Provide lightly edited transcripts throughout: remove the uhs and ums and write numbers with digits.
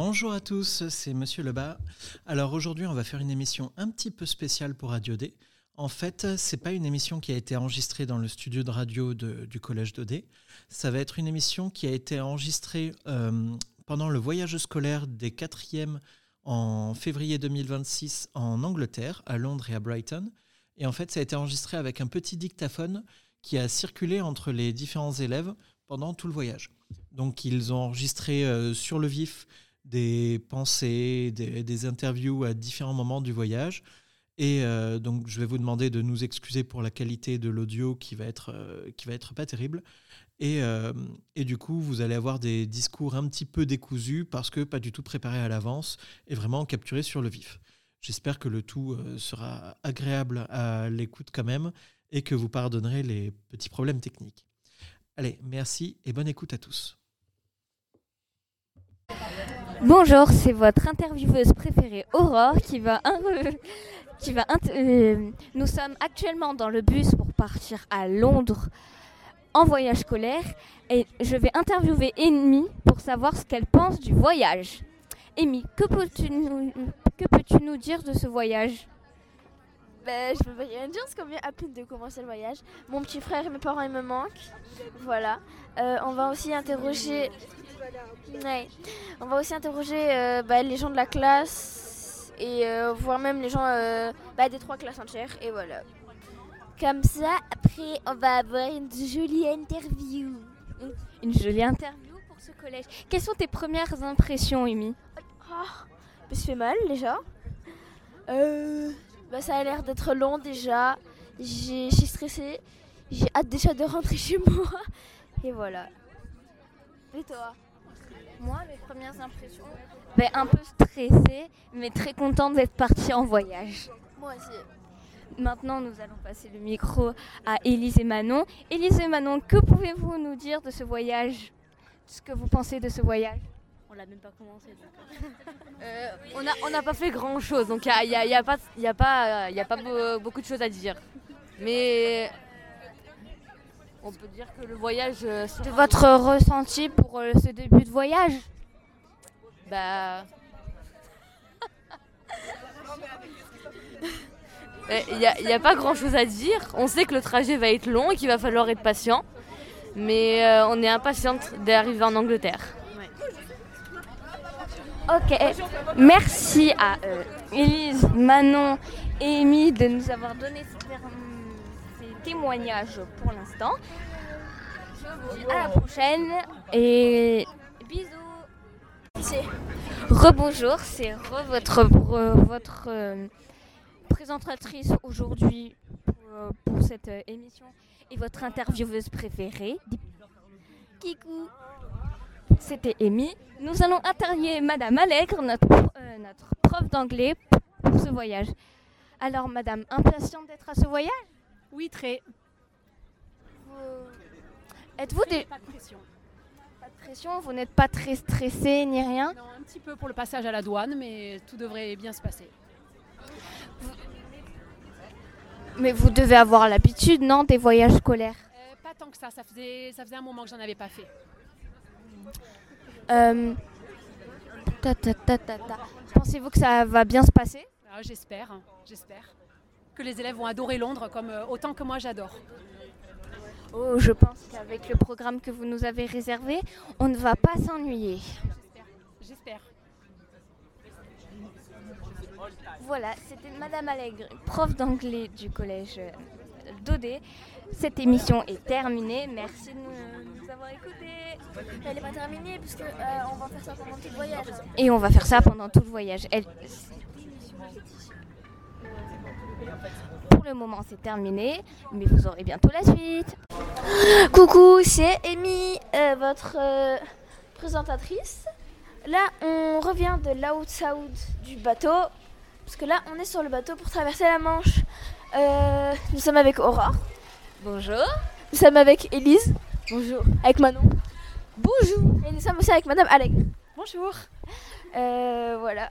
Bonjour à tous, c'est Monsieur Lebas. Alors aujourd'hui, on va faire une émission un petit peu spéciale pour Radio D. En fait, c'est pas une émission qui a été enregistrée dans le studio de radio du collège d'Odé. Ça va être une émission qui a été enregistrée pendant le voyage scolaire des 4e en février 2026 en Angleterre, à Londres et à Brighton. Et en fait, ça a été enregistré avec un petit dictaphone qui a circulé entre les différents élèves pendant tout le voyage. Donc, ils ont enregistré sur le vif des pensées, des interviews à différents moments du voyage. Et donc, je vais vous demander de nous excuser pour la qualité de l'audio qui va être pas terrible. Et du coup, vous allez avoir des discours un petit peu décousus parce que pas du tout préparés à l'avance et vraiment capturés sur le vif. J'espère que le tout sera agréable à l'écoute quand même et que vous pardonnerez les petits problèmes techniques. Allez, merci et bonne écoute à tous. Bonjour, c'est votre intervieweuse préférée Aurore Nous sommes actuellement dans le bus pour partir à Londres en voyage scolaire et je vais interviewer Amy pour savoir ce qu'elle pense du voyage. Amy, que peux-tu nous dire de ce voyage ? Je peux rien dire parce qu'on vient à peine de commencer le voyage. Mon petit frère et mes parents ils me manquent. Voilà. On va aussi interroger les gens de la classe et voire même les gens des 3 classes entières et voilà. Comme ça, après on va avoir une jolie interview. Une jolie interview pour ce collège. Quelles sont tes premières impressions, Amy ? Ça fait mal déjà. Ça a l'air d'être long déjà. J'ai stressé. J'ai hâte déjà de rentrer chez moi. Et voilà. Et toi ? Moi, mes premières impressions, un peu stressée, mais très contente d'être partie en voyage. Moi aussi. Maintenant, nous allons passer le micro à Élise et Manon. Élise et Manon, que pouvez-vous nous dire de ce voyage ? Ce que vous pensez de ce voyage ? On l'a même pas commencé. On n'a pas fait grand chose, donc il y a pas beaucoup de choses à dire. Mais on peut dire que le voyage. De votre ressenti pour ce début de voyage ? Il y a pas grand chose à dire. On sait que le trajet va être long et qu'il va falloir être patient. Mais on est impatiente d'arriver en Angleterre. Ok, merci à Élise, Manon et Amy de nous avoir donné ces témoignages pour l'instant. Je vous dis à la prochaine et bisous. Rebonjour, c'est votre présentatrice aujourd'hui pour cette émission et votre intervieweuse préférée. Kikou. C'était Amy. Nous allons interviewer Madame Allègre, notre prof d'anglais pour ce voyage. Alors Madame, impatiente d'être à ce voyage ? Oui, très. Êtes-vous Pas de pression. Pas de pression, vous n'êtes pas très stressée ni rien ? Non, un petit peu pour le passage à la douane, mais tout devrait bien se passer. Mais vous devez avoir l'habitude, non, des voyages scolaires ? Pas tant que ça faisait un moment que j'en avais pas fait. Pensez-vous que ça va bien se passer ? J'espère que les élèves vont adorer Londres comme autant que moi j'adore. Oh, je pense qu'avec le programme que vous nous avez réservé, on ne va pas s'ennuyer. J'espère. Voilà, c'était Madame Allègre, prof d'anglais du collège d'Odé. Cette émission est terminée. Merci de nous avoir écoutés. Elle n'est pas terminée puisque on va faire ça pendant tout le voyage. Et on va faire ça pendant tout le voyage. Pour le moment, c'est terminé, mais vous aurez bientôt la suite. Coucou, c'est Amy, votre présentatrice. Là, on revient de l'outside du bateau. Parce que là, on est sur le bateau pour traverser la Manche. Nous sommes avec Aurore. Bonjour. Nous sommes avec Élise. Bonjour. Avec Manon. Bonjour. Et nous sommes aussi avec Madame Allègre. Bonjour. Voilà.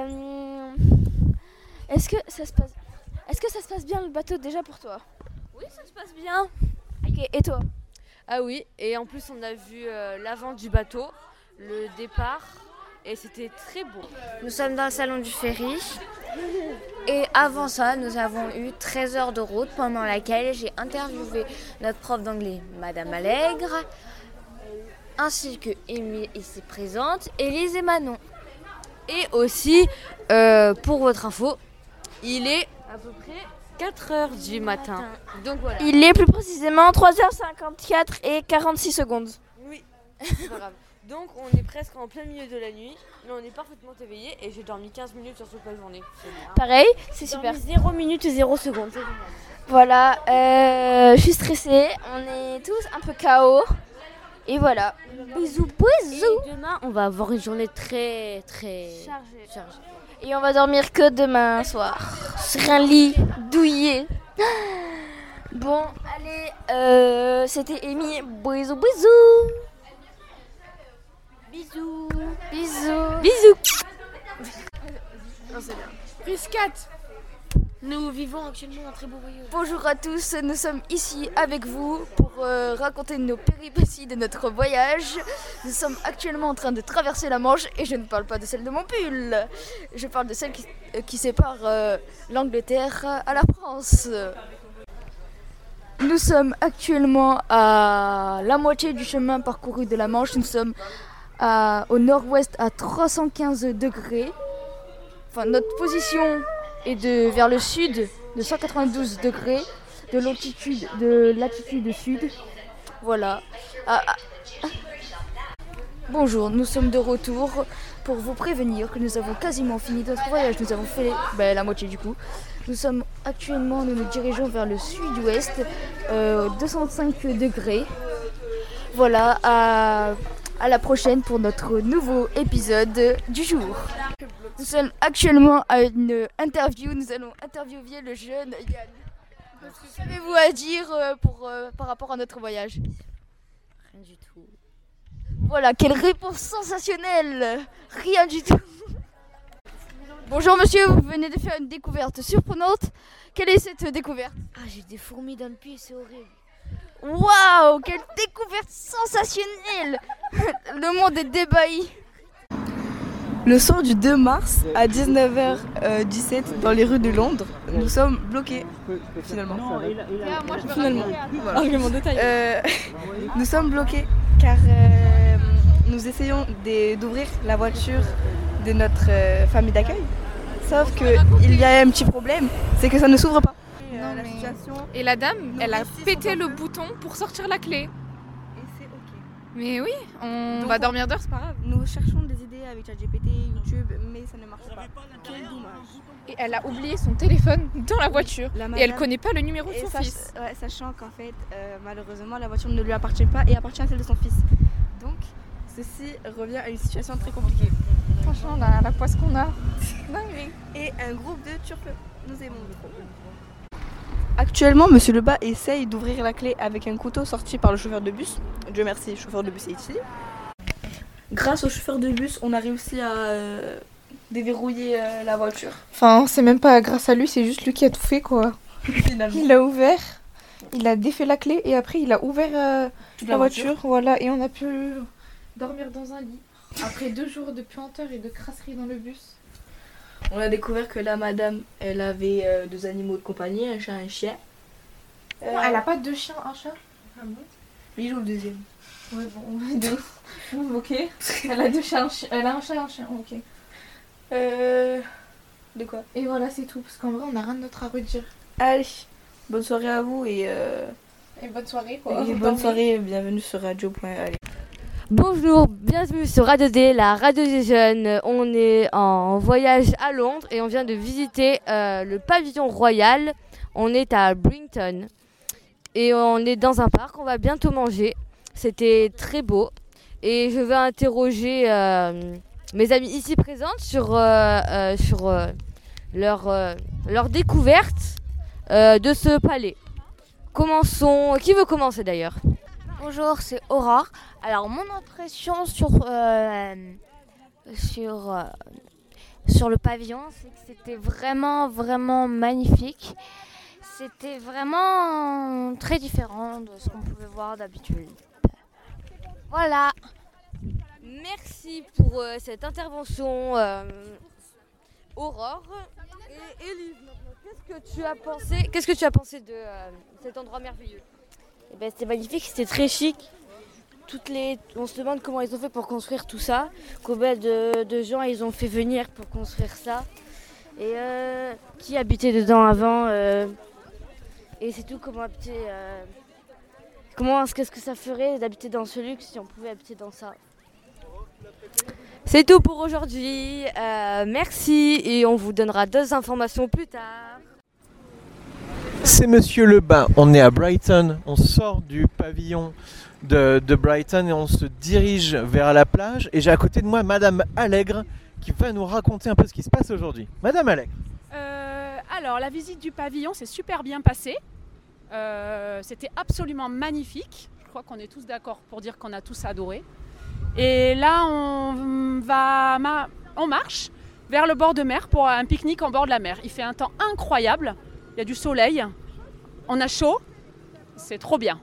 Est-ce que ça se passe bien le bateau déjà pour toi ? Oui, ça se passe bien. Ok, et toi ? Ah oui, et en plus on a vu l'avant du bateau, le départ et c'était très beau. Nous sommes dans le salon du ferry. Et avant ça, nous avons eu 13 heures de route pendant laquelle j'ai interviewé notre prof d'anglais, Madame Allègre, ainsi que Amy ici présente, Élise et Manon. Et aussi, pour votre info, il est à peu près 4 heures du matin. Donc voilà. Il est plus précisément 3h54 et 46 secondes. Oui, c'est pas grave. Donc on est presque en plein milieu de la nuit, mais on est parfaitement éveillé et j'ai dormi 15 minutes sur toute la journée. Pareil, c'est super. 0 minutes et 0 secondes. Voilà, je suis stressée, on est tous un peu KO. Et voilà. Bisous, bisous. Et demain, on va avoir une journée très chargée. Et on va dormir que demain soir. Sur un lit douillet. Bon, allez, c'était Amy. Bisous, bisous. Bisous. Bisous. Bisous. Prise 4. Nous vivons actuellement un très beau voyage. Bonjour à tous, nous sommes ici avec vous pour raconter nos péripéties de notre voyage. Nous sommes actuellement en train de traverser la Manche et je ne parle pas de celle de mon pull. Je parle de celle qui sépare l'Angleterre à la France. Nous sommes actuellement à la moitié du chemin parcouru de la Manche. Nous sommes au nord-ouest à 315 degrés. Enfin, notre position est vers le sud de 192 degrés de latitude sud. Voilà. Bonjour, nous sommes de retour pour vous prévenir que nous avons quasiment fini notre voyage. Nous avons fait la moitié du coup. Nous nous dirigeons vers le sud-ouest, 205 degrés. Voilà, à la prochaine pour notre nouveau épisode du jour. Nous sommes actuellement à une interview. Nous allons interviewer le jeune Yann. Qu'avez-vous à dire par rapport à notre voyage? Rien du tout. Voilà, quelle réponse sensationnelle! Rien du tout. Bonjour monsieur, vous venez de faire une découverte surprenante. Quelle est cette découverte? Ah, j'ai des fourmis dans le pied, c'est horrible. Waouh, quelle découverte sensationnelle! Le monde est débahi. Le soir du 2 mars à 19h17 dans les rues de Londres, nous sommes bloqués finalement. Voilà. Nous sommes bloqués car nous essayons d'ouvrir la voiture de notre famille d'accueil. Sauf qu'il y a un petit problème, c'est que ça ne s'ouvre pas. Et la dame, elle a pété le bouton pour sortir la clé. Et c'est ok. Mais oui, on va dormir dehors, c'est pas grave. Nous cherchons des idées avec ChatGPT, YouTube, mais ça ne marche pas. Quel dommage. Et elle a oublié son téléphone dans la voiture. Et elle connaît pas le numéro de son fils. Ouais, sachant qu'en fait, malheureusement, la voiture ne lui appartient pas et appartient à celle de son fils. Donc, ceci revient à une situation très compliquée. Franchement, la poisse qu'on a. Dingue. Et un groupe de turcs. Nous aimons le groupe. Actuellement, Monsieur Lebas essaye d'ouvrir la clé avec un couteau sorti par le chauffeur de bus. Dieu merci, le chauffeur de bus est ici. Grâce au chauffeur de bus, on a réussi à déverrouiller la voiture. Enfin, c'est même pas grâce à lui, c'est juste lui qui a tout fait, quoi. Finalement. Il a ouvert, il a défait la clé et après il a ouvert la voiture. Voilà, et on a pu dormir dans un lit. Après 2 jours de puanteur et de crasserie dans le bus. On a découvert que la madame, elle avait 2 animaux de compagnie, un chat et un chien. Elle a pas 2 chiens, un chat? Ah bon? Lui, il joue le deuxième. Ouais, bon, 2. Ok. Elle a 2 chiens, elle a un chat et un chien, ok. De quoi? Et voilà, c'est tout, parce qu'en vrai, on a rien d'autre à redire. Allez, bonne soirée à vous et bonne soirée, quoi. Et bonne soirée, bienvenue sur radio.allez. Bonjour, bienvenue sur Radio D, la radio des jeunes. On est en voyage à Londres et on vient de visiter le pavillon royal. On est à Brington et on est dans un parc, on va bientôt manger. C'était très beau et je vais interroger mes amis ici présentes sur leur découverte de ce palais. Commençons. Qui veut commencer d'ailleurs? Bonjour, c'est Aurore. Alors, mon impression sur le pavillon, c'est que c'était vraiment, vraiment magnifique. C'était vraiment très différent de ce qu'on pouvait voir d'habitude. Voilà. merci pour cette intervention, Aurore. Et Élise, qu'est-ce que tu as pensé de cet endroit merveilleux? Eh ben, c'était magnifique, c'était très chic. On se demande comment ils ont fait pour construire tout ça. Combien de gens ils ont fait venir pour construire ça. Et qui habitait dedans avant. Et c'est tout, qu'est-ce que ça ferait d'habiter dans ce luxe si on pouvait habiter dans ça. C'est tout pour aujourd'hui. Merci et on vous donnera d'autres informations plus tard. C'est Monsieur Lebas, on est à Brighton, on sort du pavillon de Brighton et on se dirige vers la plage. Et j'ai à côté de moi Madame Allègre qui va nous raconter un peu ce qui se passe aujourd'hui. Madame Allègre. Alors, la visite du pavillon s'est super bien passée. C'était absolument magnifique. Je crois qu'on est tous d'accord pour dire qu'on a tous adoré. Et là, on marche vers le bord de mer pour un pique-nique en bord de la mer. Il fait un temps incroyable. Il y a du soleil. On a chaud. C'est trop bien.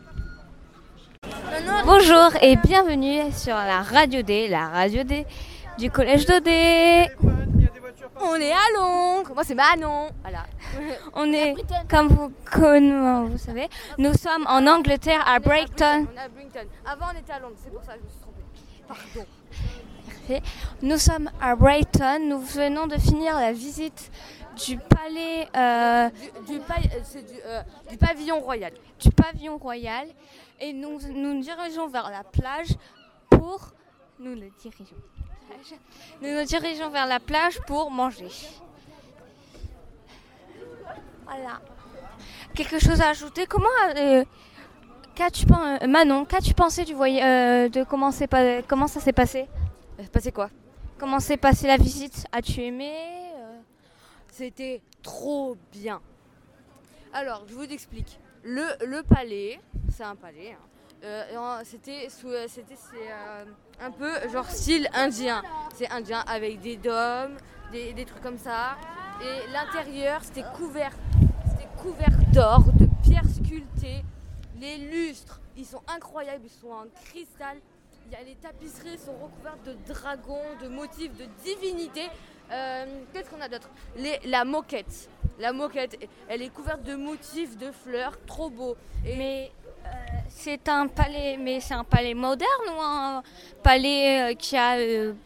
Bonjour et bienvenue sur la radio D du collège d'Odé. On est à Londres. Moi, c'est Manon. Voilà. On est, comme vous savez, nous sommes en Angleterre à Brighton. On est à Brighton. Avant, on était à Londres. C'est pour ça que je me suis trompée. Pardon. Merci. Nous sommes à Brighton. Nous venons de finir la visite du palais, du pavillon royal. Du pavillon royal. Et nous nous dirigeons vers la plage pour... Nous nous dirigeons vers la plage pour manger. Voilà. Quelque chose à ajouter? Manon, qu'as-tu pensé du voyage, de comment ça s'est passé? Passé quoi? Comment s'est passée la visite? As-tu aimé? C'était trop bien. Alors, je vous explique. Le palais, c'est un palais. C'était un peu genre style indien. C'est indien avec des dômes, des trucs comme ça. Et l'intérieur, c'était couvert d'or, de pierres sculptées. Les lustres, ils sont incroyables, ils sont en cristal. Les tapisseries sont recouvertes de dragons, de motifs, de divinités. Qu'est-ce qu'on a d'autre? La moquette, elle est couverte de motifs, de fleurs, trop beau. Mais c'est un palais moderne ou un palais qui a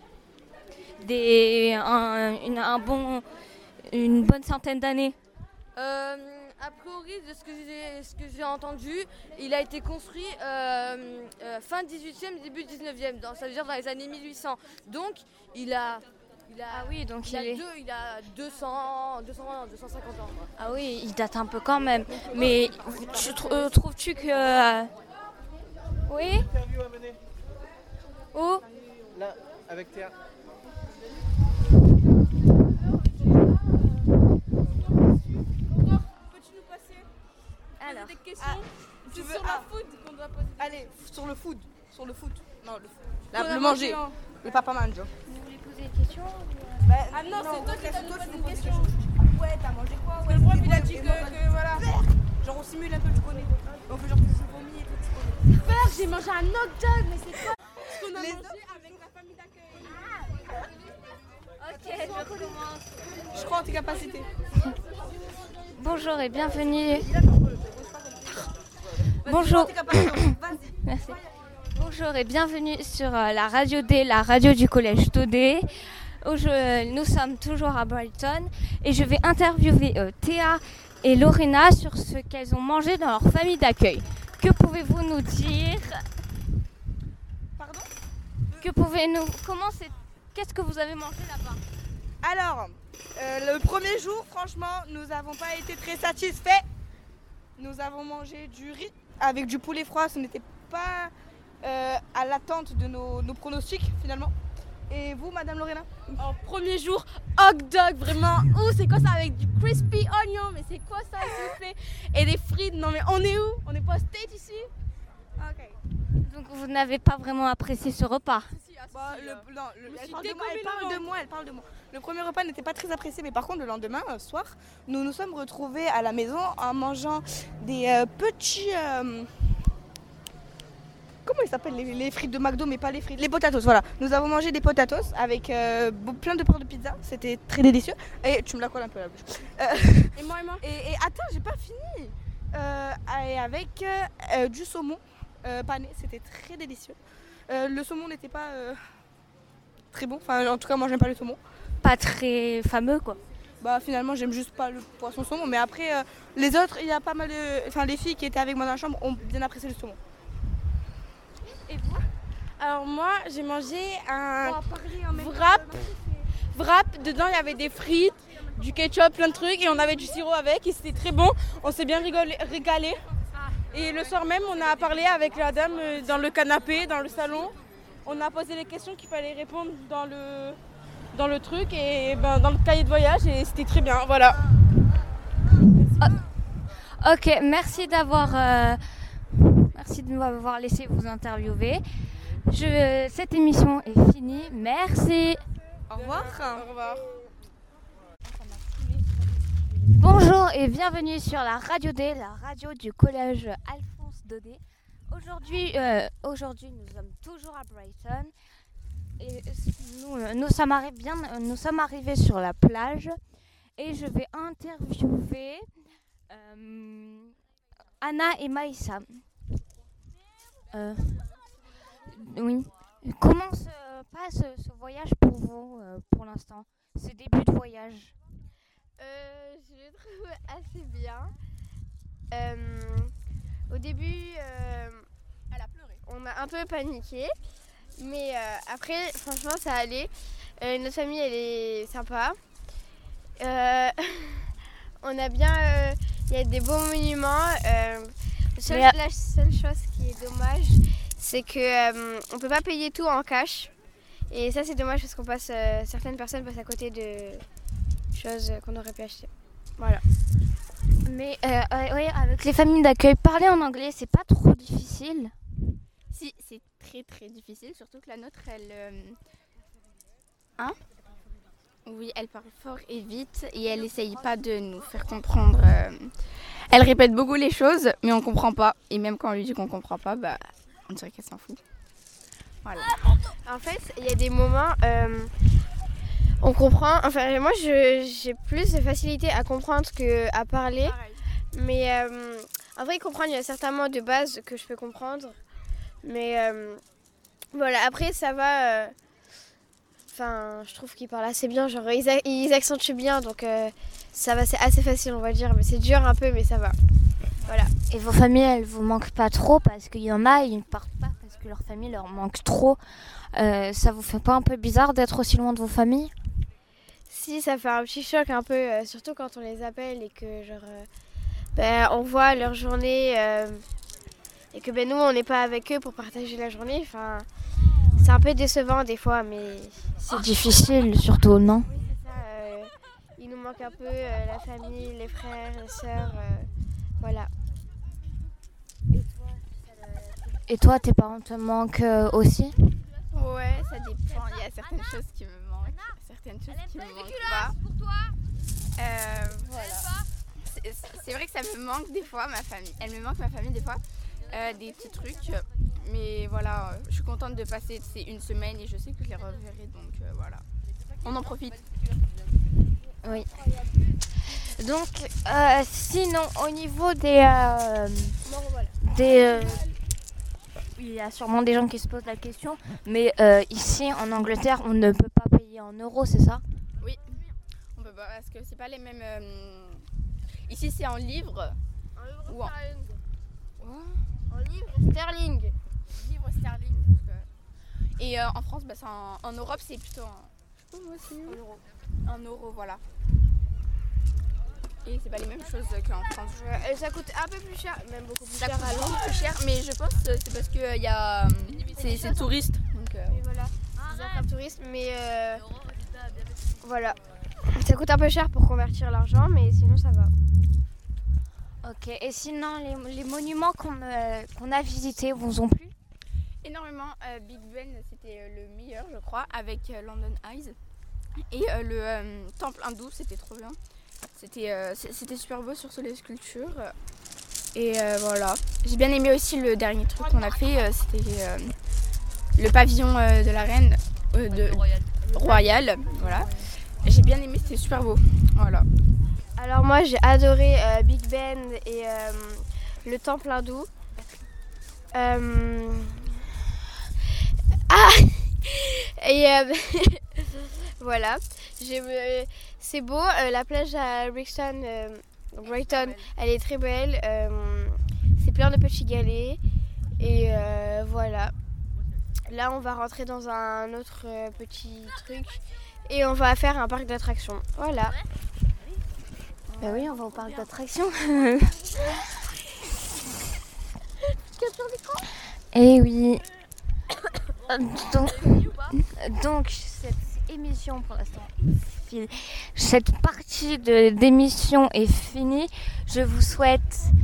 une bonne centaine d'années? A priori, de ce que j'ai entendu, il a été construit fin 18e, début 19e, ça veut dire dans les années 1800. Donc, il a 250 ans. Ah oui, il date un peu quand même. Mais trouves-tu que... Oui? Où? Là, avec Théa. Alors, des questions sur la food qu'on doit poser. Allez, sur le food. Non, le manger. Le papa mange. Vous voulez poser des questions? Ah non, c'est toi qui as posé une question. Ouais, t'as mangé quoi? Ouais, le prof il a dit que voilà. Genre on simule un peu, tu connais. On fait genre que c'est vomi et tout, tu connais. Père, j'ai mangé un hot dog, mais c'est quoi ce qu'on a mangé avec la famille d'accueil? Ok, je recommence. Je crois en tes capacités. Bonjour et bienvenue. Bonjour. Merci. Bonjour et bienvenue sur la radio D, la radio du collège d'Odé. Nous sommes toujours à Brighton et je vais interviewer Théa et Lorena sur ce qu'elles ont mangé dans leur famille d'accueil. Que pouvez-vous nous dire? Pardon? Qu'est-ce que vous avez mangé là-bas? Alors, le premier jour, franchement, nous n'avons pas été très satisfaits. Nous avons mangé du riz avec du poulet froid. Ce n'était pas à l'attente de nos pronostics finalement. Et vous, Madame Lorena? Premier jour, hot dog, vraiment. Oh, c'est quoi ça avec du crispy onion? Mais c'est quoi ça, s'il vous plaît? Et des frites, non mais on est où? On n'est pas au States ici? Ok. Donc vous n'avez pas vraiment apprécié ce repas? Elle parle de moi. Le premier repas n'était pas très apprécié, mais par contre le lendemain soir, nous nous sommes retrouvés à la maison en mangeant des petits... Comment comment ils s'appellent les frites de McDo, mais pas les frites. Les potatoes, voilà. Nous avons mangé des potatoes avec plein de parts de pizza. C'était très délicieux. Et tu me la colles un peu à la bouche. Et moi. Et attends, j'ai pas fini. Et avec du saumon pané, c'était très délicieux. Le saumon n'était pas très bon. Enfin, en tout cas, moi, j'aime pas le saumon. Pas très fameux, quoi. Bah finalement j'aime juste pas le poisson saumon, mais après les autres, il y a pas mal de... Enfin les filles qui étaient avec moi dans la chambre ont bien apprécié le saumon. Et vous? Alors moi j'ai mangé un wrap. Dedans il y avait des frites, du ketchup, plein de trucs et on avait du sirop avec et c'était très bon. On s'est bien régalé. Et le soir même on a parlé avec la dame dans le canapé, dans le salon. On a posé les questions qu'il fallait répondre dans le truc et dans le cahier de voyage et c'était très bien, voilà. Ok, merci de m'avoir laissé vous interviewer. Cette émission est finie, merci. Au revoir. Au revoir. Bonjour et bienvenue sur la Radio D, la radio du collège Alphonse Daudet. Aujourd'hui, nous sommes toujours à Brighton. Et nous sommes arrivés sur la plage et je vais interviewer Anna et Maïssa. Oui. Comment se passe ce voyage pour vous pour l'instant, ce début de voyage? Je le trouve assez bien. Au début, elle a pleuré. On a un peu paniqué. Mais après, franchement, ça allait. Notre famille, elle est sympa. On a bien... Il y a des beaux monuments. La seule chose qui est dommage, c'est qu'on ne peut pas payer tout en cash. Et ça, c'est dommage parce qu'on passe... certaines personnes passent à côté de choses qu'on aurait pu acheter. Voilà. Mais oui, avec les familles d'accueil, parler en anglais, c'est pas trop difficile? Si, c'est très très difficile, surtout que la nôtre, elle... Oui, elle parle fort et vite et elle essaye pas de nous faire comprendre. Elle répète beaucoup les choses, mais on comprend pas. Et même quand on lui dit qu'on comprend pas, on dirait qu'elle s'en fout. Voilà. En fait, il y a des moments, on comprend. Enfin, moi, j'ai plus de facilité à comprendre qu'à parler. Pareil. Mais en vrai, comprendre, il y a certains mots de base que je peux comprendre. Mais voilà, après ça va. Enfin, je trouve qu'ils parlent assez bien, genre ils accentuent bien, donc ça va, c'est assez facile, on va dire. Mais c'est dur un peu, mais ça va. Voilà. Et vos familles, elles vous manquent pas trop parce qu'il y en a, ils ne partent pas parce que leur famille leur manque trop. Ça vous fait pas un peu bizarre d'être aussi loin de vos familles? Si, ça fait un petit choc un peu, surtout quand on les appelle et que genre, on voit leur journée. Et que nous, on n'est pas avec eux pour partager la journée. Enfin, c'est un peu décevant des fois, mais... C'est difficile, surtout, non? Oui, c'est ça. Il nous manque un peu la famille, les frères, les sœurs. Voilà. Et toi, tes parents te manquent aussi? Ouais, ça dépend. Il y a certaines choses qui me manquent, certaines choses qui me manquent pas. Voilà. C'est vrai que ça me manque des fois, ma famille. Elle me manque, ma famille, des fois. Des petits trucs, mais voilà, je suis contente de passer une semaine et je sais que je les reverrai, donc voilà, on en profite. Oui. Donc, sinon, au niveau des il y a sûrement des gens qui se posent la question, mais ici en Angleterre, on ne peut pas payer en euros, c'est ça? Oui, on peut pas, parce que c'est pas les mêmes. Ici, c'est en livres. En ou en... En livres sterling. Livres sterling. Et en France, en Europe, c'est plutôt en euros, voilà. Et c'est pas les mêmes choses qu'en France. Ça coûte un peu plus cher, même beaucoup plus ça cher. Ça coûte beaucoup plus cher, mais je pense que c'est parce que c'est touriste. Donc, oui, voilà. C'est un touriste, mais voilà. Ça coûte un peu cher pour convertir l'argent, mais sinon ça va. Ok, et sinon les monuments qu'on a visités vous ont plu? Énormément. Big Ben, c'était le meilleur, je crois, avec London Eyes. Et le temple hindou, c'était trop bien. C'était super beau, surtout les sculptures. Et voilà. J'ai bien aimé aussi le dernier truc qu'on a fait, c'était le pavillon de la reine royale. Voilà. J'ai bien aimé, c'était super beau. Voilà. Alors moi j'ai adoré Big Ben et le temple hindou. Et voilà. C'est beau, la plage à Brighton, elle est très belle. C'est plein de petits galets. Et voilà. Là on va rentrer dans un autre petit truc. Et on va faire un parc d'attractions. Voilà. Ben oui, on va au parc d'attractions. Eh oui. Donc cette émission pour l'instant, cette partie d'émission est finie. Je vous souhaite...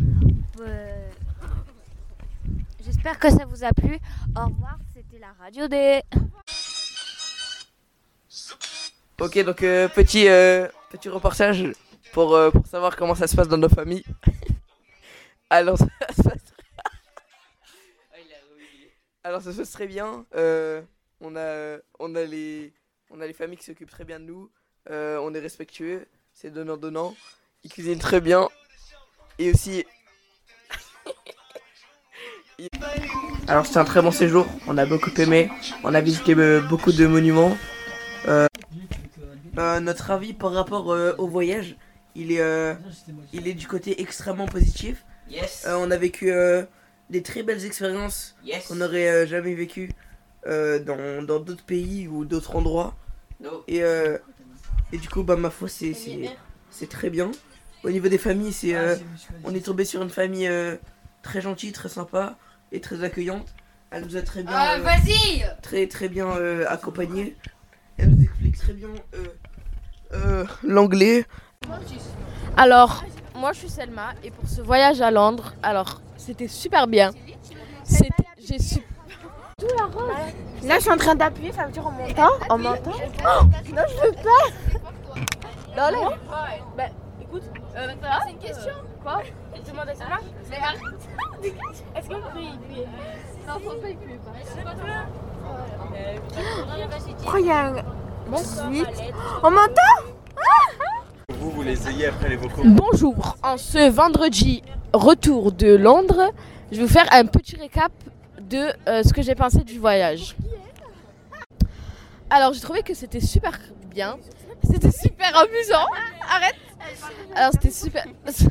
j'espère que ça vous a plu. Au revoir, c'était la Radio D. Ok, donc petit reportage pour savoir comment ça se passe dans nos familles. Alors ça se passe... Alors ça se passe très bien. On a les familles qui s'occupent très bien de nous. On est respectueux, c'est donnant-donnant. Ils cuisinent très bien. Et aussi... Alors c'était un très bon séjour, on a beaucoup aimé. On a visité beaucoup de monuments. Notre avis par rapport au voyage, il est du côté extrêmement positif. On a vécu des très belles expériences qu'on n'aurait jamais vécues dans d'autres pays ou d'autres endroits. Et du coup, ma foi, c'est très bien. Au niveau des familles, on est tombé sur une famille très gentille, très sympa et très accueillante. Elle nous a très bien, très bien accompagnés. Elle nous explique très bien l'anglais. Alors, moi je suis Selma et pour ce voyage à Londres, alors c'était super bien. Là je suis en train d'appuyer, ça veut dire on m'entend. On m'entend. Non, je veux pas. Non, non. Bah écoute, c'est une question. Quoi? Je demande à Selma. Mais arrête. Est-ce qu'on peut y puer? Non, faut pas y puer. Oh, il y a un... On m'entend? Vous les ayez après les vocaux. Bonjour, en ce vendredi retour de Londres, je vais vous faire un petit récap de ce que j'ai pensé du voyage. Alors j'ai trouvé que c'était super bien, c'était super amusant. Arrête. Alors c'était super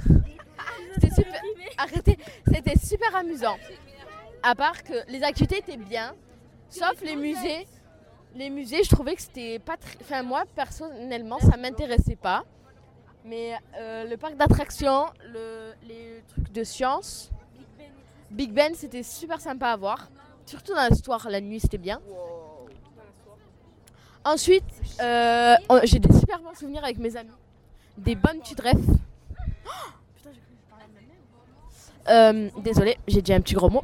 arrêtez, c'était super amusant. À part que les activités étaient bien, sauf les musées. Les musées, je trouvais que c'était pas très... Enfin, moi, personnellement, ça m'intéressait pas. Mais le parc d'attractions, les trucs de science, Big Ben, c'était super sympa à voir. Surtout dans l'histoire, la nuit, c'était bien. Ensuite, j'ai des super bons souvenirs avec mes amis. Des bonnes petites refs. Désolée, j'ai dit un petit gros mot.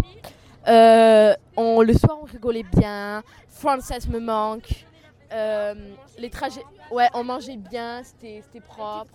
Le soir, on rigolait bien. Frances me manque. Les trajets, ouais, on mangeait bien, c'était propre.